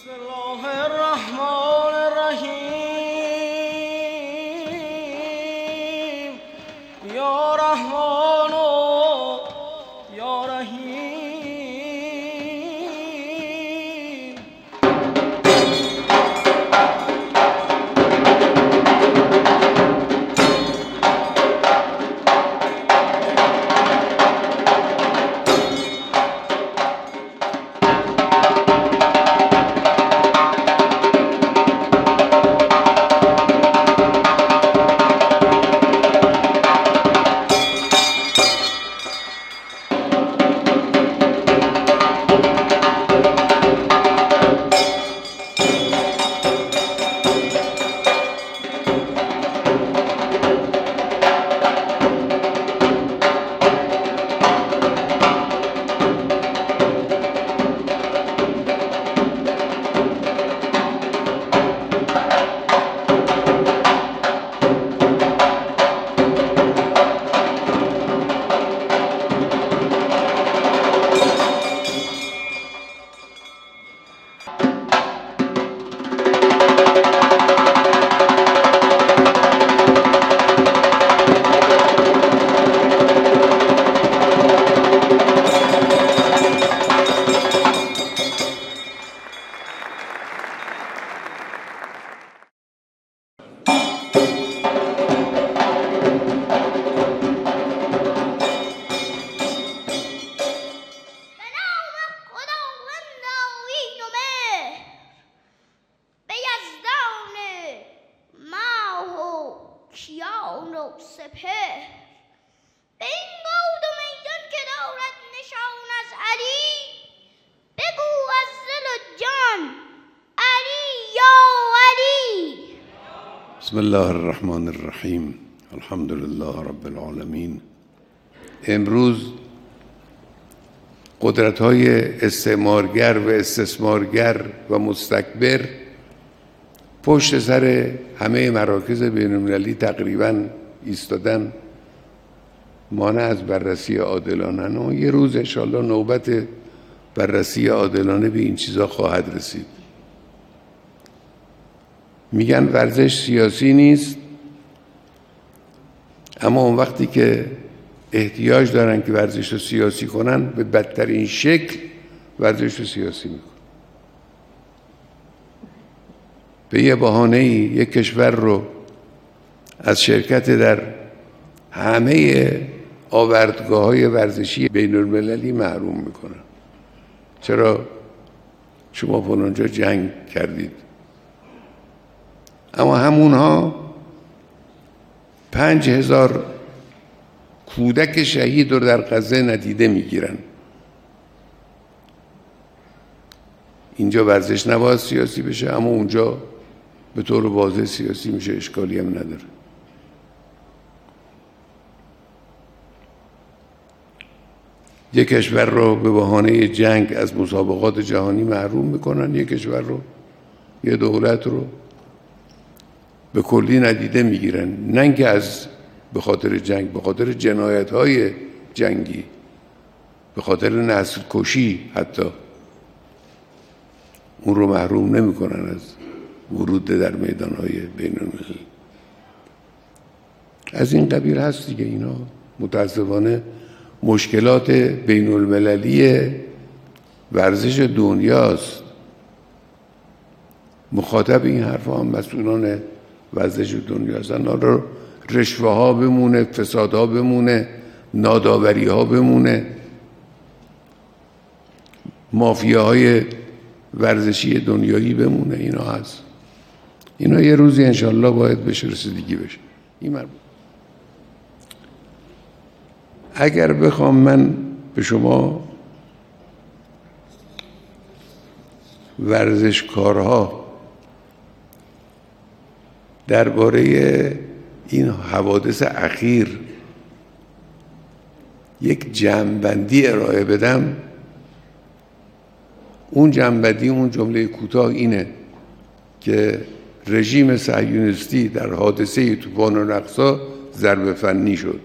بسم الله الرحمن الرحیم یا رحمان و یا رحیم. به این گود و میدان که دارد نشان از علی، بگو از دل و جان علی یا علی. بسم الله الرحمن الرحیم الحمد لله رب العالمین. امروز قدرت‌های استعمارگر و استثمارگر و مستکبر پشت سر همه مراکز بین‌المللی تقریباً ایستادن، مانع از بررسی عادلانه. و یه روز انشاءالله نوبت بررسی عادلانه به این چیزا خواهد رسید. میگن ورزش سیاسی نیست، اما اون وقتی که احتیاج دارن که ورزش رو سیاسی کنن، به بدترین شکل ورزش رو سیاسی میکنن. به یه بهانه‌ای یک کشور رو از شرکت در همه آوردگاه‌های ورزشی بین المللی محروم میکنن. چرا؟ شما فلانجا جنگ کردید. اما همونها 5000 کودک شهید رو در غزه ندیده میگیرن. اینجا ورزش نباید سیاسی بشه، اما اونجا به طور واضح سیاسی میشه، اشکالی هم نداره. یک کشور رو به بهانه جنگ از مسابقات جهانی محروم میکنن، یک کشور رو، یه دولت رو به کلی ندیده میگیرن. نه اینکه به خاطر جنگ، به خاطر جنایت‌های جنگی، به خاطر نسل کشی حتی اون رو محروم نمیکنن از ورود در میدان‌های بین‌المللی. از این قبیل هست دیگه. اینا متاسفانه مشکلات بین‌المللی ورزش دنیاست. مخاطب این حرفا هم مسئولان ورزش دنیا هستن. رشوه ها بمونه، فساد ها بمونه، ناداوری ها بمونه، مافیاهای ورزشی دنیایی بمونه، اینا هست. اینا یه روزی انشالله باید بشه رسیدگی بشه. این مربوط. اگر بخوام من به شما ورزشکارها درباره این حوادث اخیر یک جمع‌بندی ارائه بدم، اون جمع‌بندی، اون جمله کوتاه اینه که رژیم صهیونیستی در حادثه طوفان الاقصی ضربه فنی شد.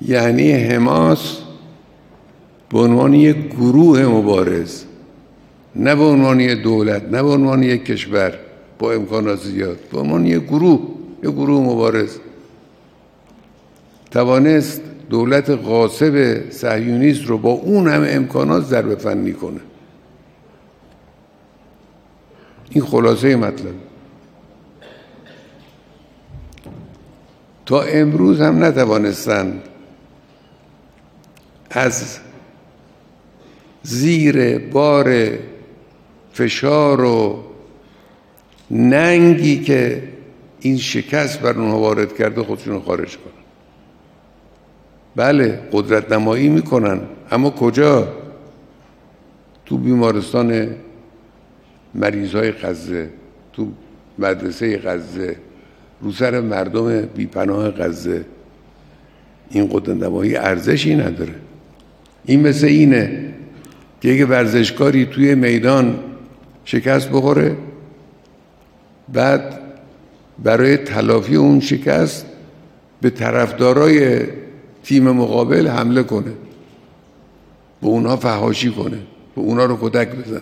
یعنی حماس به عنوان یک گروه مبارز، نه به عنوان یک دولت، نه به عنوان یک کشور با امکانات زیاد، به عنوان یک گروه مبارز توانست دولت غاصب صهیونیست رو با اون همه امکانات ضربه فنی کنه. این خلاصه مطلب. تا امروز هم نتوانستند از زیر بار فشار و ننگی که این شکست بر اونها وارد کرده خودشون رو خارج کنن. بله قدرت نمایی میکنن، اما کجا؟ تو بیمارستان مریضای غزه، تو مدرسه غزه، رو سر مردم بیپناه غزه. این قدرت نمایی ارزشی نداره. این مثل اینه که یک ورزشکاری توی میدان شکست بخوره، بعد برای تلافی اون شکست به طرفدارای تیم مقابل حمله کنه، به اونا فحاشی کنه، به اونا رو کتک بزنه.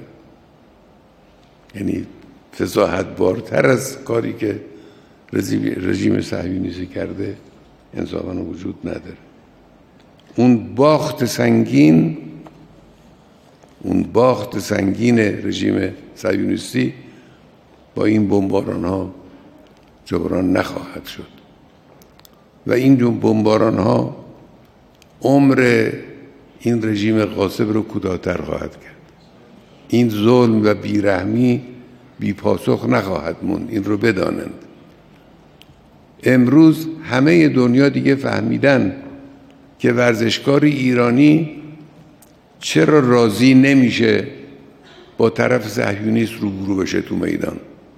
یعنی فضاحت بارتر از کاری که رژیم صهیونیستی کرده انصافاً وجود نداره. اون باخت سنگین رژیم صهیونیستی با این بمباران ها جبران نخواهد شد و این بمباران ها عمر این رژیم غاصب رو کوتاه‌تر خواهد کرد. این ظلم و بیرحمی بی پاسخ نخواهد موند. این رو بدانند. امروز همه دنیا دیگه فهمیدن که ورزشکار ایرانی چرا راضی نمیشه با طرف صهیونیست روبرو بشه تو میدان.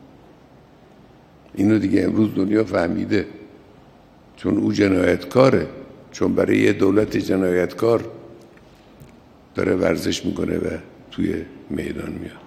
اینو دیگه امروز دنیا فهمیده، چون او جنایتکاره، چون برای یه دولت جنایتکار داره ورزش میکنه و توی میدان میاد.